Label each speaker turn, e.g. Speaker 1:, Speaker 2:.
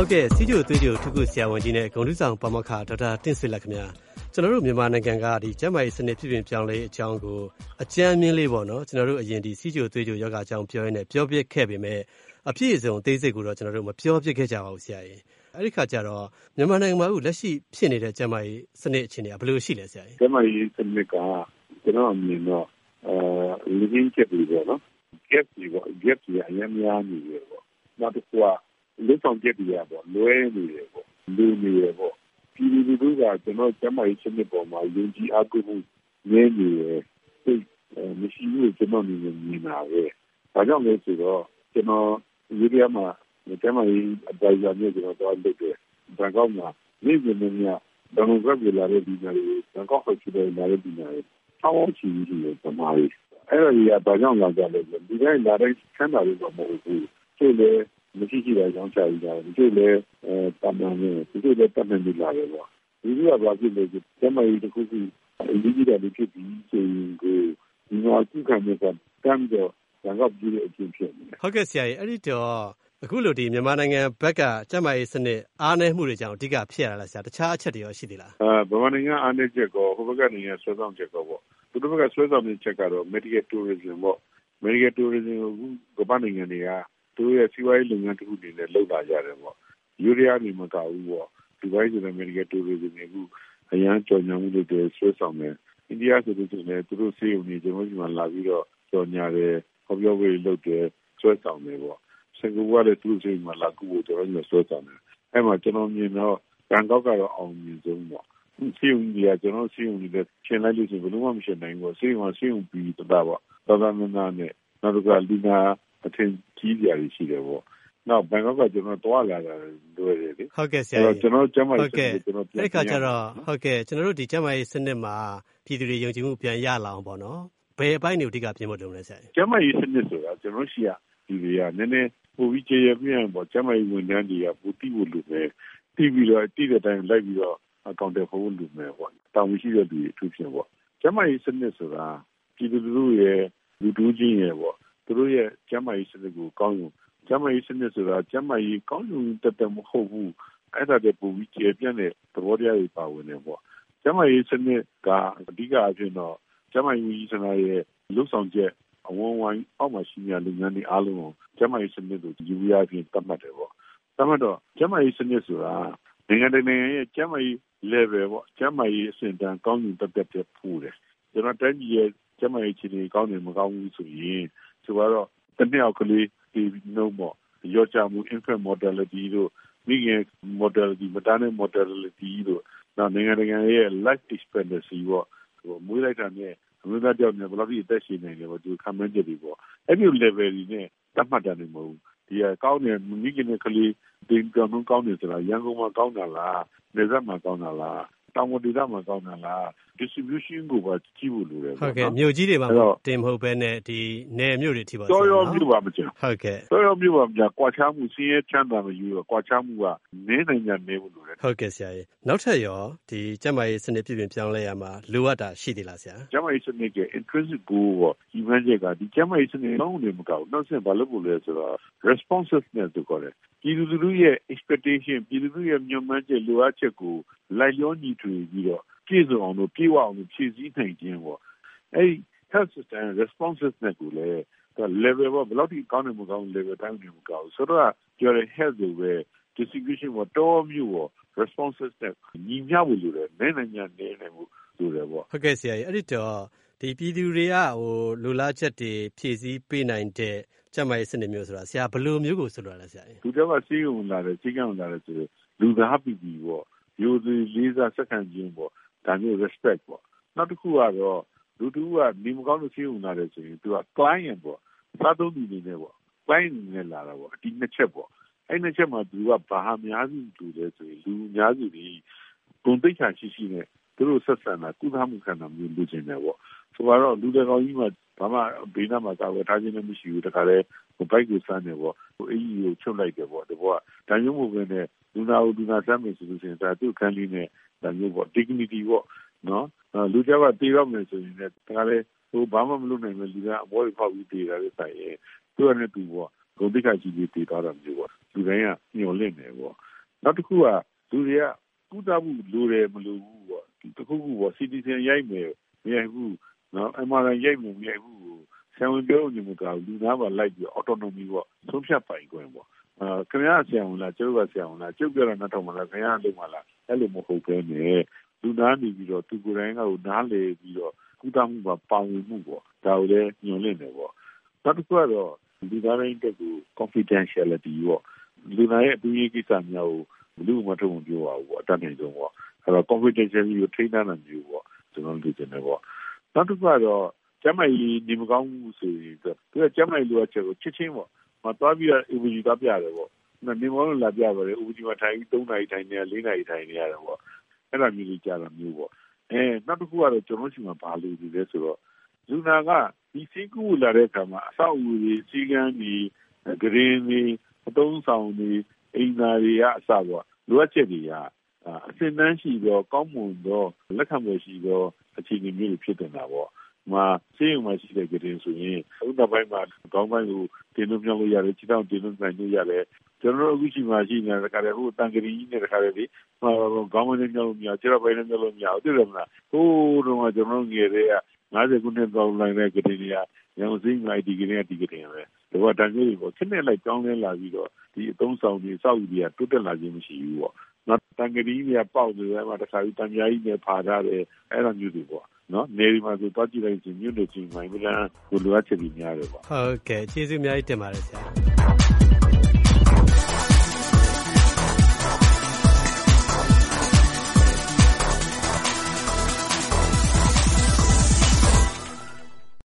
Speaker 1: ဟုတ်ကဲ့စီးကျိုသွေးကျိုထုခုဆရာဝန်ကြီးနဲ့ဂုဏ်ထူးဆောင်ပါမောက္ခဒေါက်တာတင့်ဆွေလက်ခင်ဗျာကျွန်တော်တို့မြန်မာနိုင်ငံကဒီကျန်းမာရေးစနစ်ပြည်ပြင်ပြောင်းလဲအကြောင်းကိုအကြမ်းမြင်လေးပေါ့နော်ကျွန်တော်တို့အရင်ဒီစီးကျိုသွေးကျိုယောဂအကြောင်းပြောရင်းနဲ့ပြောပြခဲ့ပေမဲ့အပြည့်အစုံအသေးစိတ်ကိုတော့ကျွန်တော်တို့မပြောပြခဲ့ကြပါဘူးဆရာကြီးအဲ့ဒီခါကျတော့မြန်မာနိုင်ငံမှာအခုလက်ရှိဖြစ်နေတဲ့ကျန်းမာရေးစနစ်အခြေအနေကဘယ်လိုရှိလဲဆရာကြီး
Speaker 2: ကျန်းမာရေးစနစ်ကကျွန်တော်အမြင်တော့လူရင်းချက်တွေပေါ့နော် gap တွေပေါ့ gap တွေအများများနေတယ်ပေါ့နောက်တစ်ခုကလူဆောင်ချက်တွေပေါ့လွဲနေတယ်ပေါ့လူနေတယ်ပေါ့ဒီလူတွေကကျွန်တော်ကျန်းမာရေးစနစ်ပေါ်မှာယုံကြည်အားကိုးမှုနည်းနေတယ်သိမရှိဘူးကျွန်တော်မြင်တာပဲဒါကြောင့်လဲဆိုတော့ကျွန်တော်ဒီနေရာမှာကျန်းမာရေးအတိုင်းအမြစ်ကျွန်တော်တော့လုပ်တယ်ဒါကောက်မှာနေ့စဉ်နဲ့ညဘာလို့ကြည့်လာတဲ့ဒီနေ့ဒါကောက်ကိုကြည့်လာတဲ့ဒီနေ့ဆောင်းချီကြီးတွေပမာရေးအဲ့ဒါကြီးကဘာကြောင့်လာကြလဲဒီတိုင်းလာတဲ့ဆန်းတာတွေတော့မဟုတ်ဘူးသူ့လေမရှိရှိတဲ့အကြောင်းချပြီးတာဒီလိုလေတမန်နဲ့ဒီလိုလေတမန်တွေလာတယ်ပေါ့ဒီလိုကဘာဖြစ်လဲကျမကြီးတစ်ခုခုအရေးကြီးတယ်ဖြစ်ပြီးဆိုရင်ကိုဒီမှာခုခံနေတာတမ်းတော့ငါကပြည်ရဲ့အချင်းဖြစ်နေ
Speaker 1: ဟုတ်ကဲ့ဆရာကြီးအဲ့ဒီတော့အခုလိုဒီမြန်မာနိုင်ငံဘက်ကကျန်းမာရေးစနစ်အားနည်းမှုတွေကြောင့်အဓိကဖြစ်ရတာလားဆရာတခြားအချက်တွေရောရှိသေးလား
Speaker 2: ဗမာနိုင်ငံအားနည်းချက်ကောဟိုဘက်ကနိုင်ငံဆွဲဆောင်ချက်ကောပေါ့သူတို့ဘက်ကဆွဲဆောင်တဲ့ချက်ကတော့ medical tourism ပေါ့ medical tourism ကိုကမ္ဘာနိုင်ငံတွေကသူရဲ့စီးပွားရေးလုပ်ငန်းတစ်ခုအနေနဲ့လုပ်လာကြတယ်ပေါ့ယူရီးယားနေမကဘူးပေါ့ဒီဘက်ဆိုတဲ့ medical tourism တွေကိုအရန်ကြော်ညာမှုတွေဆွဲဆောင်တယ်အိန္ဒိယဆိုတဲ့လည်းသူတို့ဆေးရုံတွေကျွန်တော်ဒီမှာလာပြီးတော့ကြော်ညာတယ်ဟောပြောရေးလုပ်တယ်ဆွဲဆောင်တယ်ပေါ့စင်ကာပူကလည်းသူတို့ဆေးရုံမှာလာကူဖို့ကျွန်တော်တို့ဆွဲဆောင်တယ်အဲ့မှာကျွန်တော်မြင်တော့ဘန်ကောက်ကတော့အောင်မြင်ဆုံးပေါ့ဆေးရုံကြီးကကျွန်တော်ဆေးရုံကြီးလည်းရှင်းလိုက်လို့ဆိုဘယ်လိုမှမရှင်းနိုင်ဘူးဆေးရုံပြီးတော့ပေါ့သာသနာနဲ့နောက်ကလူနာအထင်ကြီးကြရရှိတယ်ပေါ့နောက်ဘန်ကောက်ကကျွန်တော်တွားလာတာတွေ့တယ်လေ
Speaker 1: ဟုတ်ကဲ့ဆရာကြီး
Speaker 2: ကျွန်တော်ကျမ်းမာရေးကျွန်တော်
Speaker 1: အဲ့ခါကျတော့ဟုတ်ကဲ့ကျွန်တော်တို့ဒီကျမ်းမာရေးစနစ်မှာပြည်သူတွေယုံကြည်မှုပြန်ရလာအောင်ပေါ့နော်ဘယ်အပိုင်းတွေအဓိကပြင်ဖို့လုပ်လဲဆရာကြီး
Speaker 2: ကျမ်းမာရေးစနစ်ဆိုတာကျွန်တော်ရှိရဒီတွေကနည်းနည်းပိုပြီးကြေရပြန့်ပေါ့ကျမ်းမာရေးဝန်ထမ်းတွေကပူတိဖို့လိုမယ်တိပြီးတော့တိတဲ့တိုင်းလိုက်ပြီးတော့အကောင့်တွေဖို့လိုမယ်ပေါ့တောင်းရှိတဲ့သူတွေအထူးဖြင့်ပေါ့ကျမ်းမာရေးစနစ်ဆိုတာပြည်သူလူထုရဲ့လူတူးချင်းရဲ့ပေါ့သူတို့ရဲ့ကျမ်းမာရေးစနစ်ကိုကောင်းအောင်ကျမ်းမာရေးစနစ်ဆိုတာကျမ်းမာရေးကောင်းအောင်တတ်မဟုတ်ဘူးအဲ့ဒါတည်းပုံပြီးကျေပြန့်တဲ့သဘောတရားတွေပါဝင်နေပေါ့ကျမ်းမာရေးစနစ်ကအဓိကအဖြစ်တော့ကျမ်းမာရေးဝန်ကြီးဌာနရဲ့လှုပ်ဆောင်ချက်အဝန်ဝိုင်းအောက်မှာရှိနေတဲ့လုပ်ငန်းတွေအားလုံးကိုကျမ်းမာရေးစနစ်ကိုယူရခြင်းသတ်မှတ်တယ်ပေါ့သတ်မှတ်တော့ကျမ်းမာရေးစနစ်ဆိုတာနိုင်ငံတကာရဲ့ကျမ်းမာရေး level ပေါ့ကျမ်းမာရေးအဆင့်တန်းကောင်းအောင်တတ်တဲ့ဖို့တယ်ကျွန်တော်တိုင်းပြည်ရဲ့ကျမ်းမာရေးအခြေအနေကောင်းတယ်မကောင်းဘူးဆိုရင်ဆိုတော့တစ်နှစ်အောက်ကလေးဒီနှုံးပေါ့ရောကြမှု infant mortality တို့မိခင် mortality မတားတဲ့ mortality တို့နောက်နိုင်ငံတကာရဲ့ life expectancy ပေါ့မွေးလိုက်တာနဲ့အမျိုးသားတယောက်နဲ့ဘယ်လောက်ထိအသက်ရှင်နိုင်လဲပေါ့ဒီခံမှန်းချက်တွေပေါ့အဲ့ဒီ level တွေနဲ့သတ်မှတ်တာနေမဟုတ်ဘူးဒီကကောင်းတယ်မိခင်နဲ့ကလေးဒီကောင်လုံးကောင်းတယ်ဆိုတာရန်ကုန်မှာကောင်းတာလားနေဆက်မှာကောင်းတာလားတောင်ပေါ်ဒေသမှာကောင်းတာလား distribution ကိုပါကြည့်ဖို့လိုတယ်
Speaker 1: ဟုတ်ကဲ့မြို့ကြီးတွေမှာတင်မဟုတ်ဘဲနဲ့ဒီနယ်မြို့တွေထိပါ
Speaker 2: တော်တော်မြို့ပါမကျ
Speaker 1: ဟုတ်ကဲ့
Speaker 2: တော်တော်မြို့ပါမကျကွာခြားမှုစင်းရဲချမ်းသာမယူတော့ကွာခြားမှုကနည်းနိုင်ကြနေဖို့လိုတယ်
Speaker 1: ဟုတ်ကဲ့ဆရာကြီးနောက်ထပ်ရောဒီကျန်းမာရေးစနစ်ပြည်ပြင်ပြောင်းလဲရမှာလိုအပ်တာရှိသေးလားဆရာ
Speaker 2: ကျန်းမာရေးစနစ်ရဲ့ intrinsic goal ပေါ့ဒီမှန်းချက်ကဒီကျန်းမာရေးစနစ်လုံးဝမကောက်နောက်ဆက်ဘာလို့လို့လဲဆိုတော့ responsiveness တို့ခေါ်တယ်ပြည်သူလူထုရဲ့ expectation ပြည်သူလူထုရဲ့မျှော်မှန်းချက်လိုအပ်ချက်ကိုလိုက်လျောညီထွေပြီးတော့ပြည့်စုံအောင်လို့ပြေဝအောင်လို့ဖြည့်ဆည်းနိုင်ခြင်းပေါ့အဲ့ဒီ health system responsiveness ကိုလည်း level ပေါ့ဘယ်လောက်ထိကောင်းတယ်မကောင်း level တိုင်းနေမကောင်းဆိုတော့ပြောရ health တွေပဲ distribution ပေါ့တော်မျိုးပေါ့ responsiveness ညီမျှဖို့လိုတယ်နည်းနိုင်မှုလိုတယ်ပေါ့
Speaker 1: ဟုတ်ကဲ့ဆရာကြီးအဲ့ဒီတော့ဒီပြည်သူတွေကလိုလားချက်တွေဖြည့်ဆည်းပေးနိုင်တဲ့ကျန်းမာရေးစနစ်မျိုးဆိုတာဆရာဘယ်လိုမျိုးကိုဆိုလိုလဲဆရာကြီး
Speaker 2: သူတို့ကစီးုံလာတယ်စီးကံလာတယ်ဆိုတော့လူသားပြည်ပေါ့ရိုသေလေးစားဆက်ခံခြင်းပေါ့ဒါမျိုး respect ပေါ့နောက်တစ်ခုကတော့လူတူကနေမကောင်းလို့စီးုံလာတယ်ဆိုရင်သူက client ပေါ့စားသုံးသူတွေနဲ့ပေါ့ client နဲ့လာတာပေါ့ဒီနှစ်ချက်ပေါ့အဲ့နှစ်ချက်မှာသူကဘာအများစုတူတယ်ဆိုရင်လူအများစုဒီဂုဏ်သိက္ခာရှိနဲ့သူတို့ဆက်ဆံတာကုသမှုခံတာမျိုးလုပ်နေတယ်ပေါ့ဆိုတော့လူတွေကောင်းကြီးမှာဘာမှဘေးနားမှာသာဝယ်ထားခြင်းလည်းမရှိဘူးတခါလဲဘိုက်ကိုစမ်းတယ်ပေါ့အေးကြီးကိုချုပ်လိုက်တယ်ပေါ့ဒီဘောကဒါမျိုးမဟုတ်ဘဲနဲ့လူနာစမ်းမယ်ဆိုလို့ရှိရင်ဒါသူ့ခန်းလေးနဲ့ဒါမျိုးပေါ့ dignity ပေါ့နော်လူကြောက်ကတေးတော့မယ်ဆိုရင်လည်းတခါလဲဘာမှမလုပ်နိုင်ဘူးလူကအဘောတွေဖောက်ပြီးတေးတာလည်းဆိုင်ရဲ့သူကလည်းသူပေါ့ဂုဏ်သိက္ခာရှိပြီးတေးသွားတာမျိုးပေါ့လူတိုင်းကညှော်လင့်တယ်ပေါ့နောက်တစ်ခုကလူတွေကကုသမှုလိုတယ်မလိုဘူးပေါ့တစ်ခုခုပေါ့ CT ရိုက်မယ်မရိုက်ဘူးနော် MRI ရိုက်မယ်မရိုက်ဘူးဆံဝင်ပြောနေမှာကလူသားပါလိုက်ပြီး autonomy ပေါ့ဆုံးဖြတ်ပိုင်ခွင့်ပေါ့ခင်ဗျားဆရာဝန်လားကျုပ်ကဆရာဝန်လားကျုပ်ပြောတာနားထောင်မလားခင်ဗျားလုပ်မလားအဲ့လိုမဟုတ်ဘဲနဲ့လူသားနေပြီးတော့သူကိုယ်တိုင်ကနားလေပြီးတော့ကုသမှုပါပါဝင်မှုပေါ့ဒါကိုလည်းညွှန်လင့်တယ်ပေါ့နောက်တစ်ခုကတော့လူသားတိုင်းတက်ကို confidentiality ပေါ့လူသားရဲ့အတူရေးကိစ္စများကိုဘယ်သူမှထုတ်မပြောပါဘူးပေါ့အတတ်နိုင်ဆုံးပေါ့အဲ့တော့ confidentiality ကိုထိန်းထားနိုင်မျိုးပေါ့ကျွန်တော်တို့တင်တယ်ပေါ့နောက်တစ်ခုကတော့ကျမကြီးနေမကောင်းဘူးဆိုရင်သူကကျမကြီးလိုအပ်ချက်ကိုချက်ချင်းပေါ့မသွားပြီးတော့ UVG သွားပြတယ်ပေါ့နေမောလို့လာပြပါတယ် UVG မှာထိုင်ပြီး3နာရီထိုင်နေရ4နာရီထိုင်နေရတယ်ပေါ့အဲ့လိုမျိုးကြီးကြာတာမျိုးပေါ့နောက်တစ်ခုကတော့ကျွန်တော်ရှိမှဘာလို့ဒီလဲဆိုတော့လူနာကဒီစိတ်ကူးလာတဲ့အခါမှာအဆောက်အဦတွေစီကန်းတွေဂရင်းတွေအသုံးဆောင်တွေအိမ်သားတွေကအစပေါ့လိုအပ်ချက်တွေကအစင်တန်းရှိတော့ကောင်းမွန်တော့လက်ခံမှုရှိတော့အခြေအနေမျိုးဖြစ်နေတာပေါ့မှာစေးုံမှာရှိတဲ့ကြင်ဆိုရင်ဥဒ္ဒပိုင်းမှာခေါင်းပိုင်းကိုတင်လို့ပြောင်းလို့ရတယ်ခြေထောက်တင်လို့နိုင်လို့ရတယ်ကျွန်တော်တို့အခုရှိမှရှိနေတဲ့ခါတည်းဟိုတန်ကလေးကြီးနဲ့ခါတည်းဒီခေါင်းပိုင်းနဲ့ပြောင်းလို့မရခြေထောက်ပိုင်းနဲ့ပြောင်းလို့မရဘူးသိတယ်မလားဟိုးတော့ကျွန်တော်ငယ်တဲ့က50ခုနှစ်တောင်းလိုက်တဲ့ကြင်တွေကရန်စိမ့်လိုက်ဒီကြင်ကဒီကြင်ပဲဒီကတန်ကြီးတွေကိုခက်နဲ့လိုက်ကြောင်းလဲလာပြီးတော့ဒီအသုံးဆောင်တွေစောက်တွေကတိုးတက်လာခြင်းမရှိဘူးပေါ့နော်တန်ကလေးတွေကပေါက်နေတယ်မှာတခါပြီးတန်ကြားကြီးနဲ့ဖာထားတယ်အဲ့လိုမျိုးတွေပေါ့နော်နေဒီမှာဆိုတော့ကြည့်လိုက်ချင်းမြို့နယ်ချင်းမိုင်းမလားကိုလိုအပ်ချက်တွေများတယ်ပေါ့
Speaker 1: ဟုတ်ကဲ့ကျေးဇူးအများကြီးတင်ပါတယ်ဆရာ